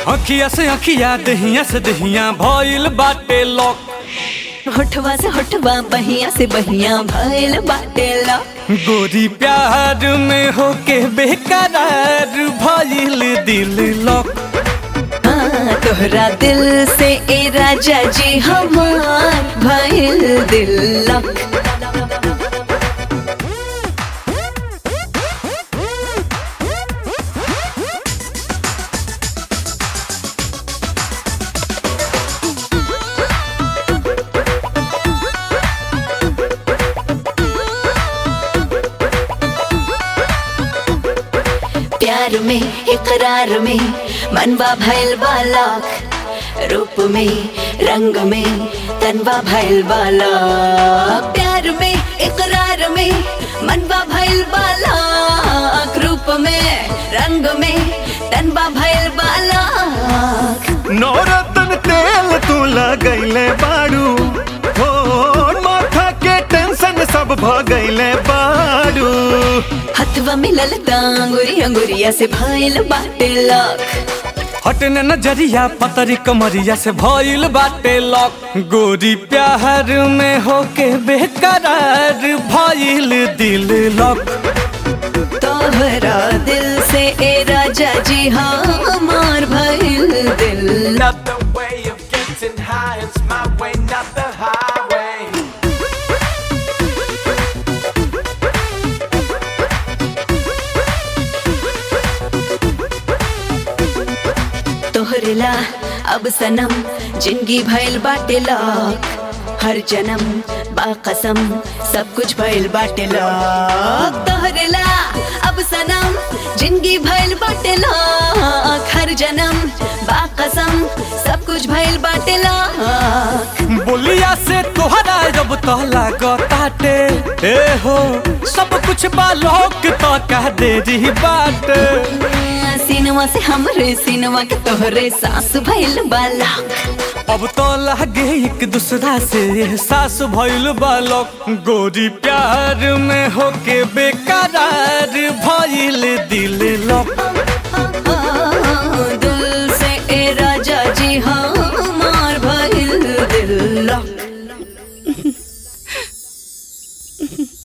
अखिया से अखिया दहिया से दहिया भइल बाटे लॉक। होठवा से होठवा बहिया से बहिया भइल बाटे लॉक। गोरी प्यार में होके बेकरार भइल दिल लॉक। तोहरा दिल से ए राजा जी हमार भइल दिल लॉक। प्यार में इकरार में मनवा भइल बा लॉक। रूप में रंग में तनवा भइल बा लॉक। प्यार में इकरार में मनवा भइल बा लॉक। रूप में रंग में तनवा भइल बा लॉक। नौरतन तेल तू लगैले बारू हो, माथा के टेंशन सब भ गइले बारू। हथवा मिलल अंगुरी अंगुरिया से भइल बाटे लॉक। हटने नजरिया पतरी कमरिया से भइल बाटे लॉक। गोरी प्यार में होके बेकरार भइल दिल लॉक। तोहरा दिल से ए राजा जी हमार भइल दिल lock. Not the way of getting high, it's my way, not the highway. तोहरेला अब सनम जिंदगी भइल बाटे लॉक। हर जन्म बाकसम सब कुछ भइल बाटे लॉक। तोहरेला अब सनम जिंदगी भइल बाटे लॉक। हर जन्म बाकसम सब कुछ भइल बाटे लॉक। बोलिया से तोहरा जब तो लागताटे ए हो, सब कुछ बा लॉक तो कह दे रही बात। सीनवा से हमरे सीनवा के तोहरे सांस भइल बा लॉक। अब तो लागे एक दूसरा से एहसास भइल बा लॉक। गोरी प्यार में होके बेकरार